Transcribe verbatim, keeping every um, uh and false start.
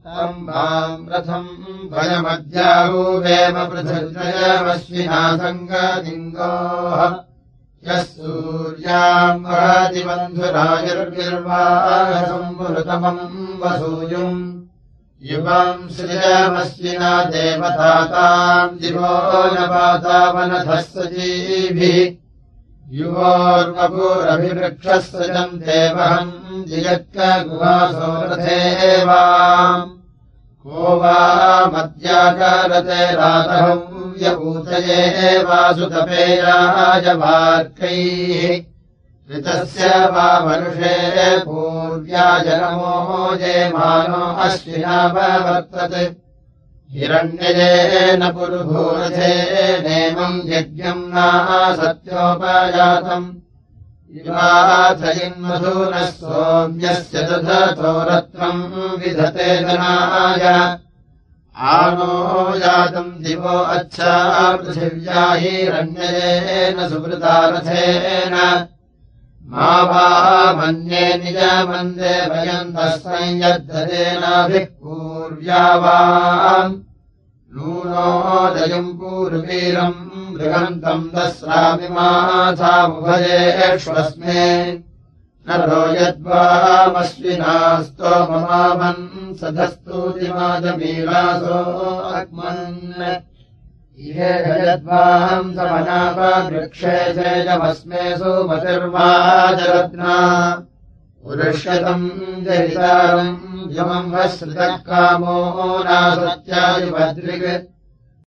माम् रथम् वयमद्याहूवेम पृथिव्ययमश्विना सङ्गतिङ्गोः यः सूर्याम् वहति बन्धुरायुर्गिर्वाहसम्मृतमम् वसूयुम् युवम् सृजमश्विना देवताताम् दिवो न पातावनथः सजीभिः युवोर्वपुरभिवृक्षः सृजम् देवहम् जियत्कगुहासो रथेवाम् को वा मद्याकारते रातहम् यपूतये वासुतपेयाय वार्कैः ऋतस्य वा मनुषे पूर्व्याय नमो जयमानो अश्विना वर्तते हिरण्यजेन पुरुभूरथे नेमम् यज्ञम् नासत्योपजातम् इवाथयिन्मधूनः सोम्यस्य दधतो रत्नम् विधते जनाय आनो जातम् दिवो अच्छा पृथिव्या हिरण्यजेन सुवृतारथेन मा वा मन्ये निजमन्दे भयन्तः संयद्धतेनाभिः पूर्व्यावाम् नूनोदयम् पूर्वीरम् बृहन्तम् दस्रामिमाथामुभयेष्वस्मे नरो यद्वामश्विना स्तोममामन् सधस्तूतिमाजमीलासो अग्मन् इहे यद्वाहम् समनापवृक्षे सेजमस्मे सुमतिर्वाजरत्ना पुरुष्यतम् जहितारम् यमम् वश्रितः कामो नासत्यायुभद्रिक्